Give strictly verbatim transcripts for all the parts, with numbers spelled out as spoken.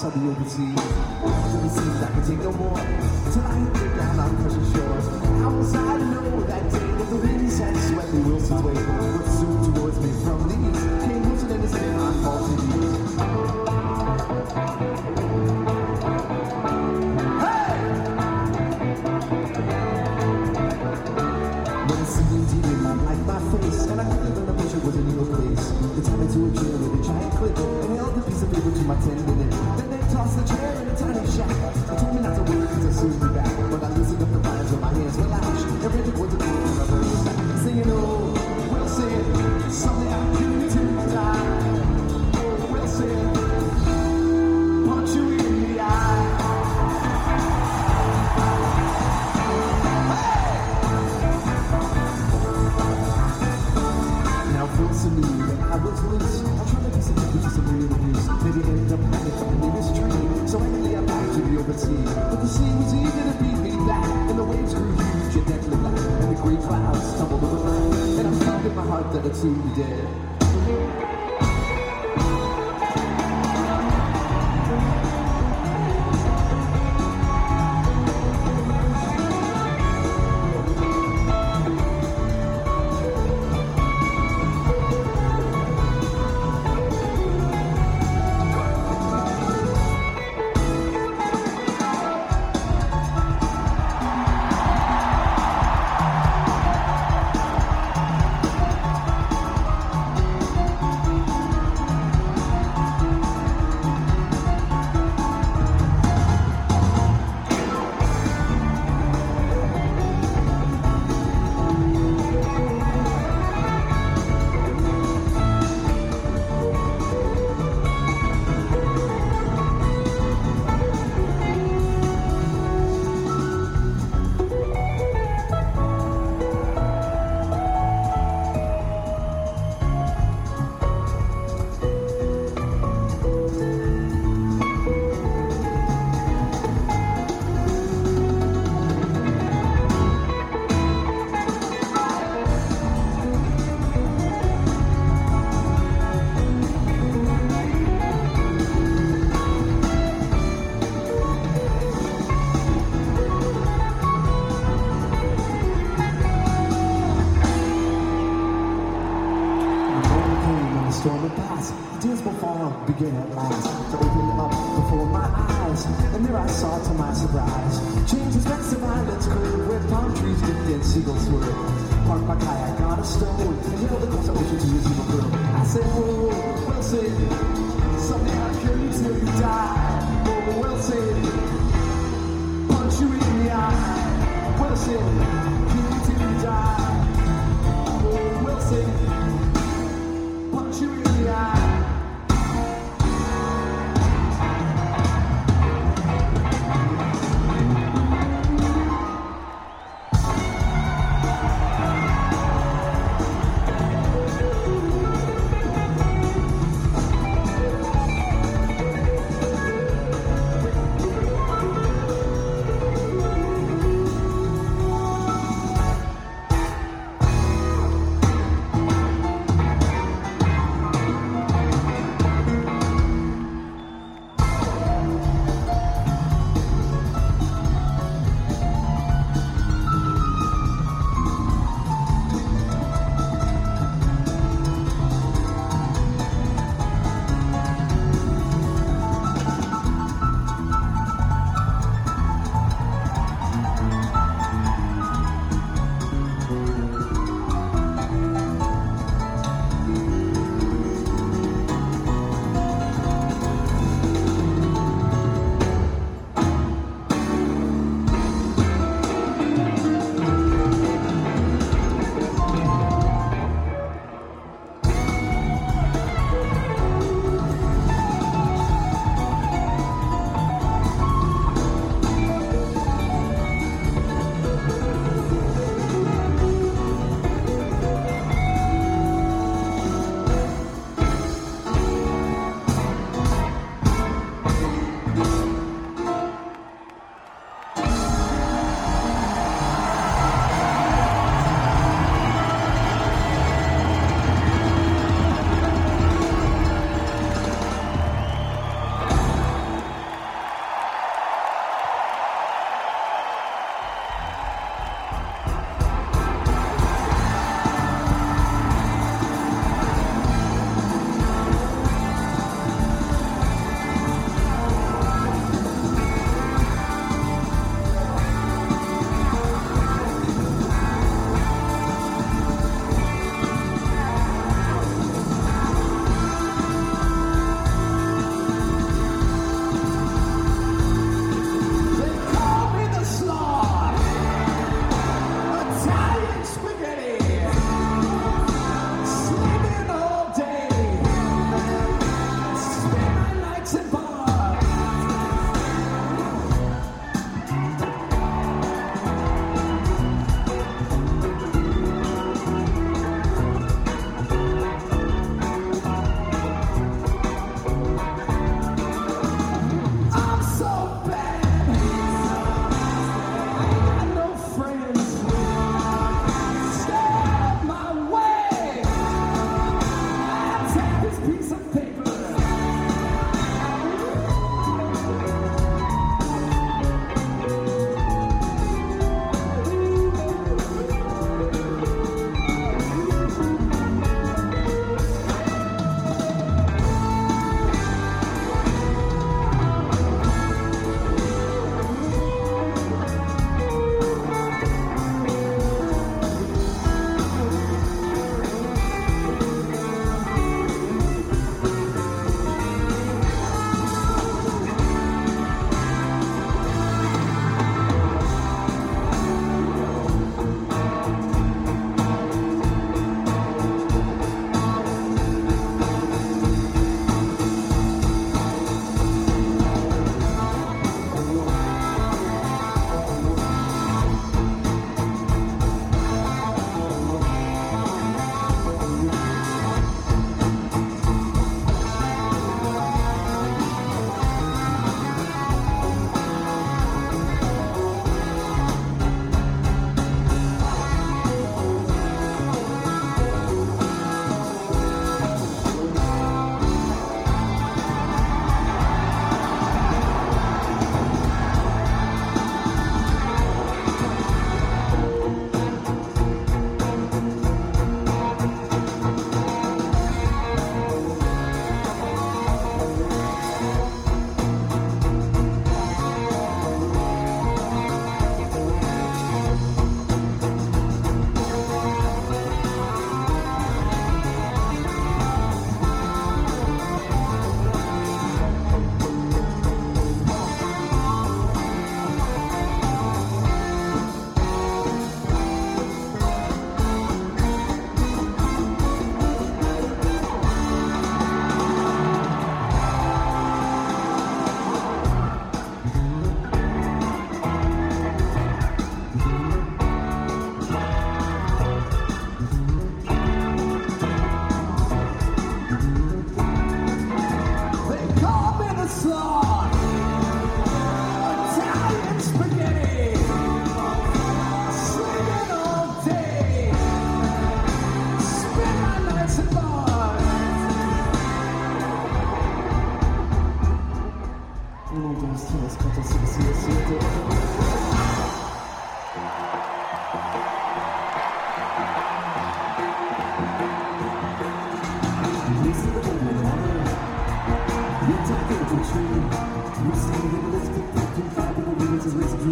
outside the open sea. Till it seems I can take no more. Till I hit the ground on precious shores. How was I to know that day that the winds had swept me Wilson's way? But soon towards me from the east came Wilson and his men on faulty knees. Hey! When it seemed demon like my face, and I quickly learned the picture was in your place. They tied me to a chair with a giant clip and held the piece of paper to my tendon. Then they tossed the chair in a tiny shack. They told me not to worry because they'll soon be back. But I loosened up the vines with my hands were lashed and ran towards the door and I heard a sound singing, oh, Wilson, someday I'll kill you till you die. Oh, Wilson, punch you in the eye. Hey! Now Wilson knew that I was loose. I'll try to get some people to some real abuse. Maybe I ended up running from the nearest train. So anyway, I back to the open sea. But the sea was eager to beat me back. And the waves grew huge and deadly black. And the great clouds tumbled over land. And I felt in my heart that I'd soon be dead. Began at last to open up before my eyes, and there I saw to my surprise changes back to violence curve where palm trees dipped and seagulls swirled. Parked my kayak on a stone and held across the ocean to his evil girl. I said, oh, Wilson, someday I'll kill you till you die. Oh, Wilson, punch you in the eye. Wilson, kill you till you die. Oh, Wilson, punch you in the eye.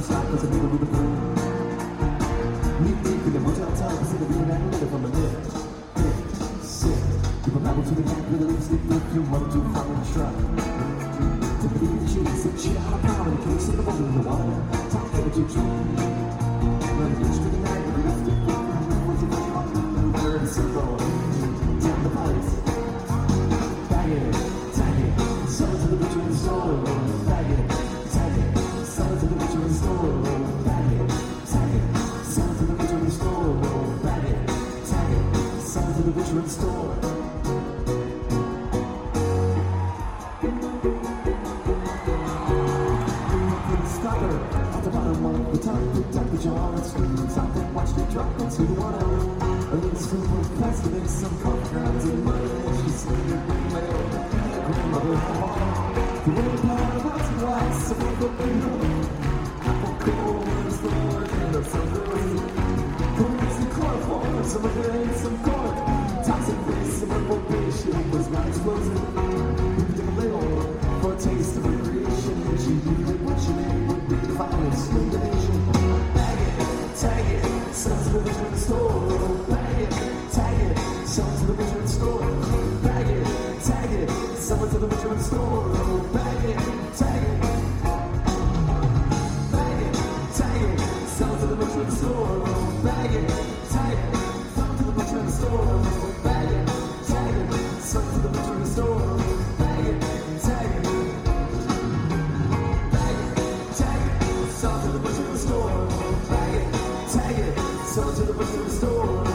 the slide cause I'm with a fool. Meet deep in the motel tub, I see the real man live from a lift. Hit, sit, give a apple to the back with a lipstick, perfume, one, two, five, and a shrug. Tippity in the cheese, sit shit out of power, in the case of the bubble in the water. Top to the chicken. Run the bitch to the night with a lipstick, what's it called? Third circle, down the pipes. Bag it, tag it, sell it to the bitch in the store. Bag it, tag it, sell it to the bitch in the store. Bag it, tag it, sell it to the bitch in the store. Bag it, tag it, sell it to the bitch in the store. Stopper at the bottom of the top, picked up the jar and screamed out and watched it drop into the water. A little scoop of plastic and some coffee grounds in mud, and she said, my old grandmother had water. The little pot of hot glass, a little bit of milk, apple coal in the store, and a some girls. Put some chloroform, some of it and some cork. Toxic waste, some of what patient was not explosive. We took a little for a taste of recreation, and she knew that what she made would be the violence of the nation. Bag it, tag it, sell to the bitch in the store. Bag it, tag it, sell to the bitch in the store. Bag it, tag it, sell it to the bitch in the store. Bag it, tag it. Bag it, tag it, sell to the bitch in the store. Bag it, tag it, sell to the bitch in the store. Bag it, tag it, sell to the bitch in the store. Bag it, tag it. Sell to the butcher in the store. Bag it, tag it, sell it to the butcher in the store.